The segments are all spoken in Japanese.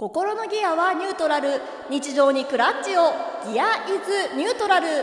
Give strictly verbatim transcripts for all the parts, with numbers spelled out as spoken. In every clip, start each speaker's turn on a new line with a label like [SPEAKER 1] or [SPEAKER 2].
[SPEAKER 1] 心のギアはニュートラル、日常にクラッチを。ギアイズニュートラル。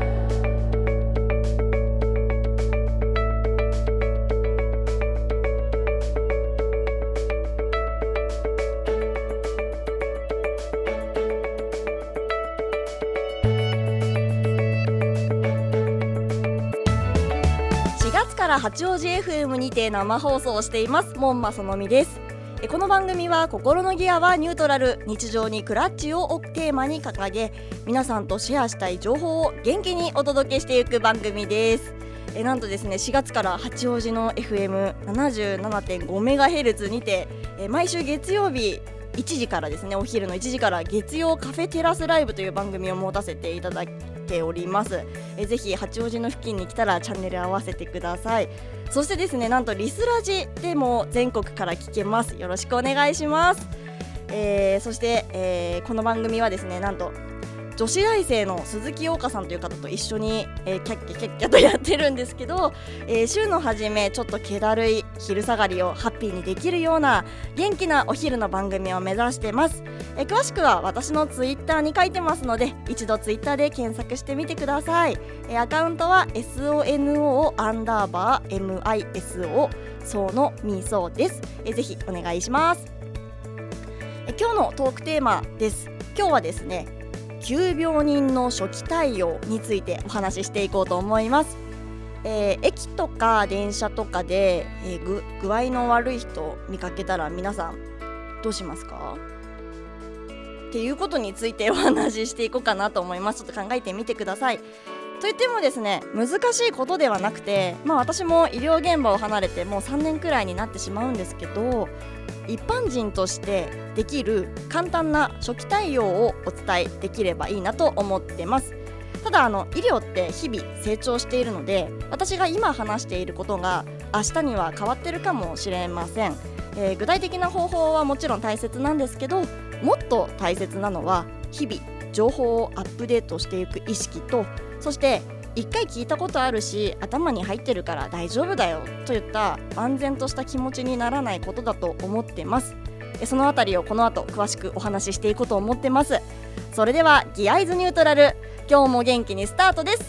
[SPEAKER 1] しがつから八王子 エフエム にて生放送をしています門馬そのみです。この番組は心のギアはニュートラル、日常にクラッチををテーマに掲げ、皆さんとシェアしたい情報を元気にお届けしていく番組です。えなんとですね、しがつから八王子の エフエムななじゅうななてんごメガヘルツ にてえ毎週月曜日いちじからですね、お昼のいちじから月曜カフェテラスライブという番組を持たせていただいております。えぜひ八王子の付近に来たらチャンネル合わせてください。そしてですね、なんとリスラジでも全国から聞けます。よろしくお願いします。えー、そして、えー、この番組はですね、なんと女子大生の鈴木陽香さんという方と一緒に、えー、キャッキャキャッキャとやってるんですけど、えー、週の初めちょっと気だるい昼下がりをハッピーにできるような元気なお昼の番組を目指してます。えー、詳しくは私のツイッターに書いてますので、一度ツイッターで検索してみてください。えー、アカウントは エスオーエヌオー アンダーバー エムアイエスオー そうのみそうです。えー、ぜひお願いします。えー、今日のトークテーマです。今日はですね、急病人の初期対応についてお話ししていこうと思います。えー、駅とか電車とかで、えー、ぐ具合の悪い人を見かけたら皆さんどうしますかっていうことについてお話ししていこうかなと思います。ちょっと考えてみてください。といってもですね、難しいことではなくて、まあ、私も医療現場を離れてもうさんねんくらいになってしまうんですけど、一般人としてできる簡単な初期対応をお伝えできればいいなと思ってます。ただあの医療って日々成長しているので、私が今話していることが明日には変わってるかもしれません。えー、具体的な方法はもちろん大切なんですけど、もっと大切なのは日々情報をアップデートしていく意識と、そして一回聞いたことあるし頭に入ってるから大丈夫だよといった万全とした気持ちにならないことだと思ってます。そのあたりをこの後詳しくお話ししていこうと思ってます。それではギアイズニュートラル、今日も元気にスタートです。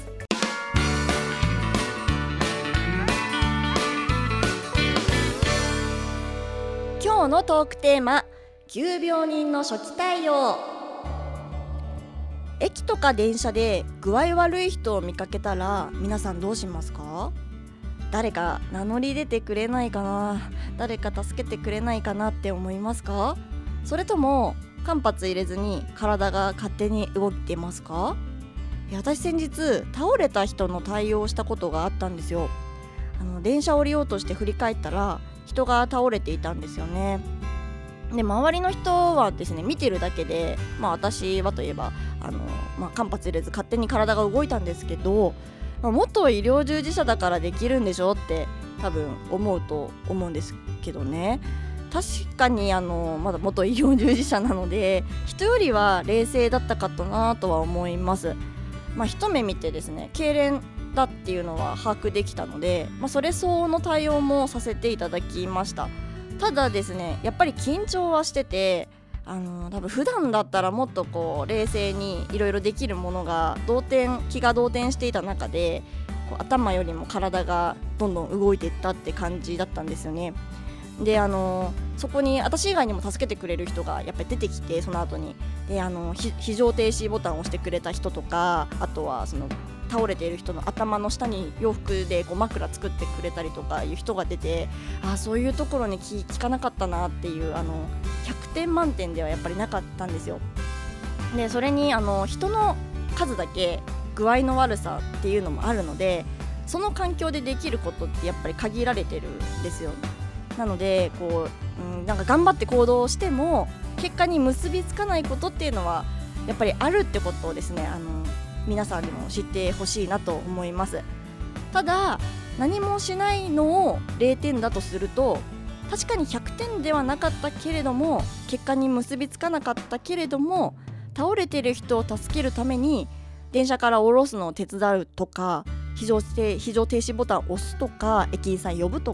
[SPEAKER 1] 今日のトークテーマ、急病人の初期対応。駅とか電車で具合悪い人を見かけたら皆さんどうしますか？誰か名乗り出てくれないかな、誰か助けてくれないかなって思いますか？それとも間髪入れずに体が勝手に動いてますか？私先日倒れた人の対応をしたことがあったんですよ。あの電車を降りようとして振り返ったら人が倒れていたんですよね。で周りの人はですね、見てるだけで、まあ、私はといえばあの、まあ、間髪入れず勝手に体が動いたんですけど、まあ、元医療従事者だからできるんでしょって多分思うと思うんですけどね。確かにあのまだ元医療従事者なので人よりは冷静だったかとなとは思います。まあ、一目見てですね、痙攣だっていうのは把握できたので、まあ、それ相応の対応もさせていただきました。ただですね、やっぱり緊張はしてて、あの多分普段だったらもっとこう冷静にいろいろできるものが動転気が動転していた中で、こう頭よりも体がどんどん動いていったって感じだったんですよね。であのそこに私以外にも助けてくれる人がやっぱり出てきて、その後にであの非常停止ボタンを押してくれた人とか、あとはその倒れている人の頭の下に洋服でこう枕作ってくれたりとかいう人が出て、あそういうところに気聞かなかったなっていう、あのひゃくてん満点ではやっぱりなかったんですよ。でそれにあの人の数だけ具合の悪さっていうのもあるので、その環境でできることってやっぱり限られてるんですよ。なのでこう、うん、なんか頑張って行動しても結果に結びつかないことっていうのはやっぱりあるってことをですね、あの皆さんにも知ってほしいなと思います。ただ何もしないのをれいてんだとすると、確かにひゃくてんではなかったけれども結果に結びつかなかったけれども、倒れてる人を助けるために電車から降ろすのを手伝うとか、非常停非常停止ボタンを押すとか、駅員さん呼ぶとか、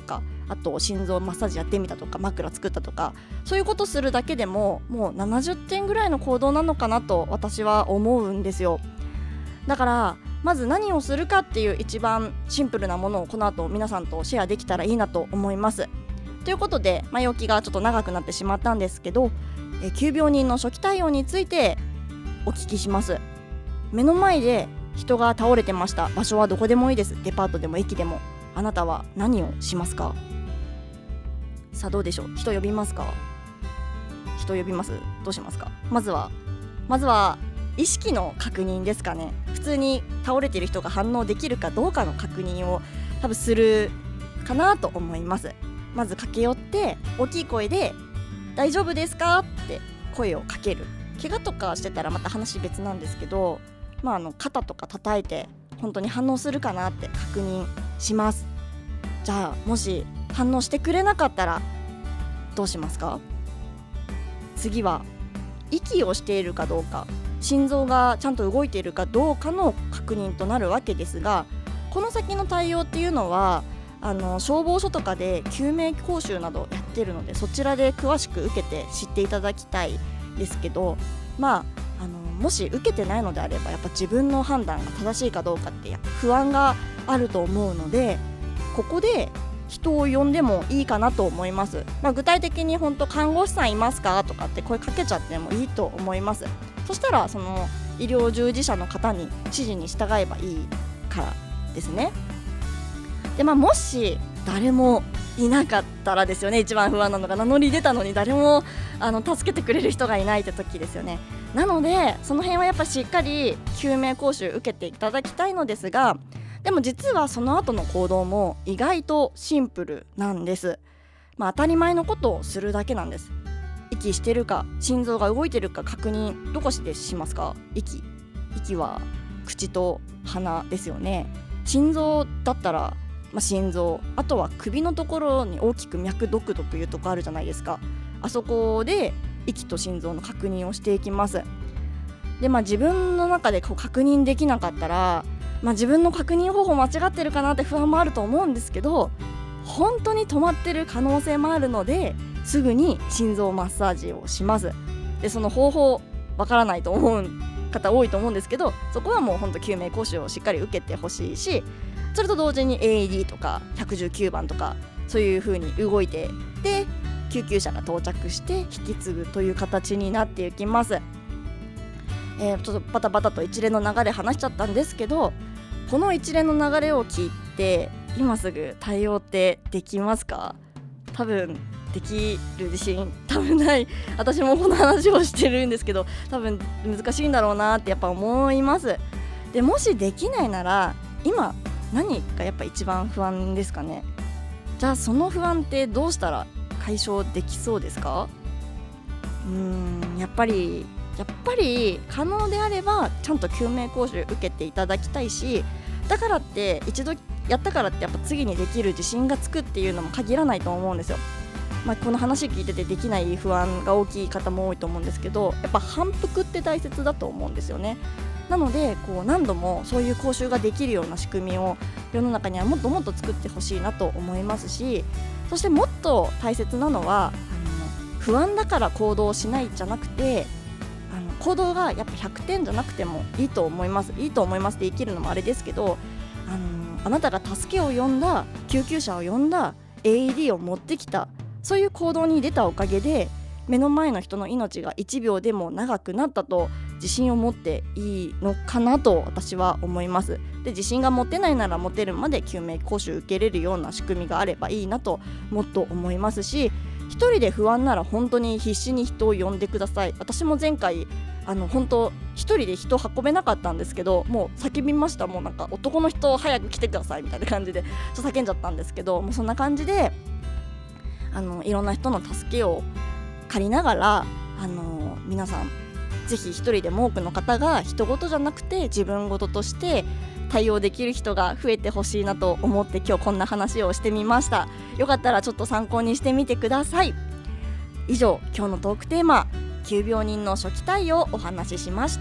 [SPEAKER 1] あと心臓マッサージやってみたとか枕作ったとか、そういうことするだけでももうななじゅってんぐらいの行動なのかなと私は思うんですよ。だからまず何をするかっていう一番シンプルなものをこの後皆さんとシェアできたらいいなと思います。ということで前置きがちょっと長くなってしまったんですけど、え急病人の初期対応についてお聞きします。目の前で人が倒れてました。場所はどこでもいいです。デパートでも駅でも。あなたは何をしますか？さあどうでしょう。人呼びますか？人呼びます？どうしますか？まずはまずは意識の確認ですかね。普通に倒れている人が反応できるかどうかの確認を多分するかなと思います。まず駆け寄って大きい声で大丈夫ですかって声をかける。怪我とかしてたらまた話別なんですけど、まあ、あの肩とか叩いて本当に反応するかなって確認します。じゃあもし反応してくれなかったらどうしますか？次は息をしているかどうか、心臓がちゃんと動いているかどうかの確認となるわけですが、この先の対応っていうのはあの消防署とかで救命講習などやってるので、そちらで詳しく受けて知っていただきたいですけど、まああのもし受けてないのであればやっぱ自分の判断が正しいかどうかってやっぱ不安があると思うので、ここで人を呼んでもいいかなと思います。まあ、具体的に本当看護師さんいますかとかって声かけちゃってもいいと思います。そしたらその医療従事者の方に指示に従えばいいからですね。で、まあ、もし誰もいなかったらですよね、一番不安なのが名乗り出たのに誰もあの助けてくれる人がいないって時ですよね。なのでその辺はやっぱしっかり救命講習受けていただきたいのですが、でも実はその後の行動も意外とシンプルなんです。まあ、当たり前のことをするだけなんです。息してるか心臓が動いてるか確認どこでしますか？息息は口と鼻ですよね。心臓だったら、まあ、心臓、あとは首のところに大きく脈ドクドクいうとこあるじゃないですか。あそこで息と心臓の確認をしていきます。で、まあ、自分の中でこう確認できなかったら、まあ、自分の確認方法間違ってるかなって不安もあると思うんですけど、本当に止まってる可能性もあるのですぐに心臓マッサージをします。で、その方法わからないと思う方多いと思うんですけど、そこはもう本当救命講習をしっかり受けてほしいし、それと同時に エーイーディー とかひゃくじゅうきゅうばんとかそういう風に動いて、で救急車が到着して引き継ぐという形になっていきます。えー、ちょっとバタバタと一連の流れ話しちゃったんですけど、この一連の流れを聞いて今すぐ対応ってできますか？多分できる自信多分ない。私もこの話をしてるんですけど多分難しいんだろうなってやっぱ思います。で、もしできないなら今何がやっぱ一番不安ですかね。じゃあその不安ってどうしたら解消できそうですか？うーんやっぱりやっぱり可能であればちゃんと救命講習受けていただきたいし、だからって一度やったからってやっぱ次にできる自信がつくっていうのも限らないと思うんですよ。まあ、この話聞いててできない不安が大きい方も多いと思うんですけど、やっぱ反復って大切だと思うんですよね。なのでこう何度もそういう講習ができるような仕組みを世の中にはもっともっと作ってほしいなと思いますし、そしてもっと大切なのはあの不安だから行動しないじゃなくて、あの行動がやっぱひゃくてんじゃなくてもいいと思いますいいと思いますって生きるのもあれですけど、あのあなたが助けを呼んだ、救急車を呼んだ、 エーイーディー を持ってきた、そういう行動に出たおかげで目の前の人の命がいちびょうでも長くなったと自信を持っていいのかなと私は思います。で、自信が持てないなら持てるまで救命講習受けれるような仕組みがあればいいなともっと思いますし、一人で不安なら本当に必死に人を呼んでください。私も前回あの本当一人で人運べなかったんですけど、もう叫びました。もうなんか男の人早く来てくださいみたいな感じでちょっと叫んじゃったんですけど、もうそんな感じであのいろんな人の助けを借りながら、あの皆さんぜひ一人でも多くの方が人事じゃなくて自分事として対応できる人が増えてほしいなと思って今日こんな話をしてみました。よかったらちょっと参考にしてみてください。以上、今日のトークテーマ、急病人の初期対応をお話ししました。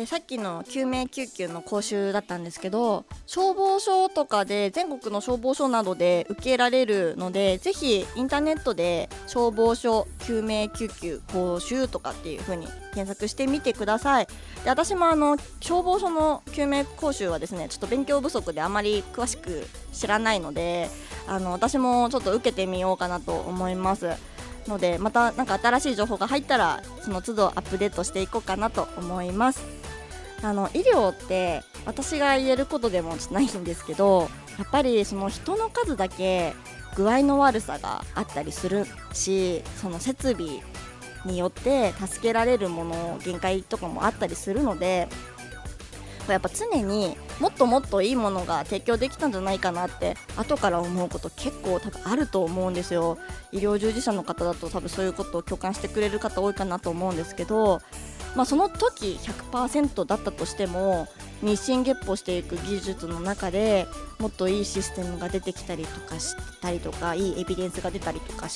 [SPEAKER 1] でさっきの救命救急の講習だったんですけど、消防署とかで全国の消防署などで受けられるので、ぜひインターネットで消防署救命救急講習とかっていう風に検索してみてください。で私もあの消防署の救命講習はですね、ちょっと勉強不足であまり詳しく知らないので、あの私もちょっと受けてみようかなと思いますので、またなんか新しい情報が入ったらその都度アップデートしていこうかなと思います。あの医療って私が言えることでもちょっとないんですけど、やっぱりその人の数だけ具合の悪さがあったりするし、その設備によって助けられるもの限界とかもあったりするので、やっぱ常にもっともっといいものが提供できたんじゃないかなって後から思うこと結構多分あると思うんですよ。医療従事者の方だと多分そういうことを共感してくれる方多いかなと思うんですけど、まあ、その時 ひゃくパーセント だったとしても日進月歩していく技術の中でもっといいシステムが出てきたりとかしたりとか、いいエビデンスが出たりとかして、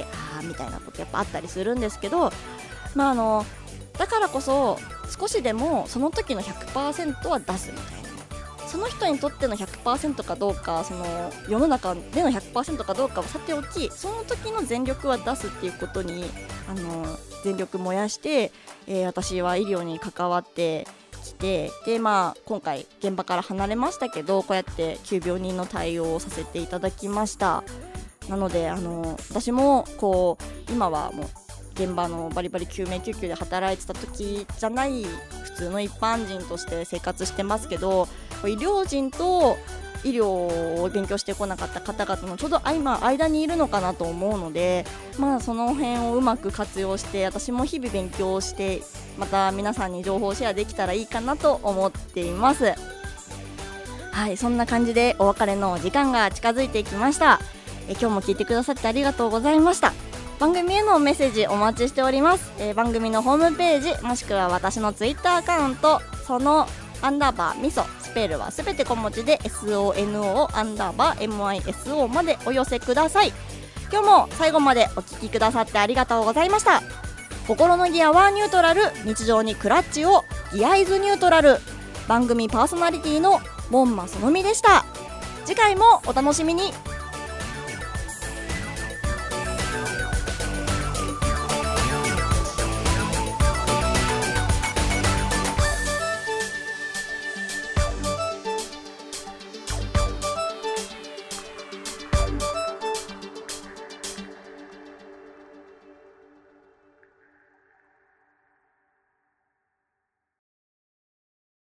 [SPEAKER 1] あーみたいなことやっぱあったりするんですけど、まああのだからこそ少しでもその時の ひゃくパーセント は出すみたいな、その人にとっての ひゃくパーセント かどうか、その世の中での ひゃくパーセント かどうかはさておき、その時の全力は出すっていうことにあの全力燃やして、えー、私は医療に関わってきて、で、まあ、今回現場から離れましたけど、こうやって急病人の対応をさせていただきました。なのであの私もこう今はもう現場のバリバリ救命救急で働いてた時じゃない普通の一般人として生活してますけど、医療人と医療を勉強してこなかった方々のちょうど今間にいるのかなと思うので、まあその辺をうまく活用して私も日々勉強して、また皆さんに情報をシェアできたらいいかなと思っています。はい、そんな感じでお別れの時間が近づいてきました。え今日も聞いてくださってありがとうございました。番組へのメッセージお待ちしております。えー、番組のホームページもしくは私のツイッターアカウント、そのアンダーバーみそ、スペルはすべて小文字で ソノ アンダーバー ミソ までお寄せください。今日も最後までお聞きくださってありがとうございました。心のギアはニュートラル、日常にクラッチをギアイズニュートラル。番組パーソナリティの門馬そのみでした。次回もお楽しみに。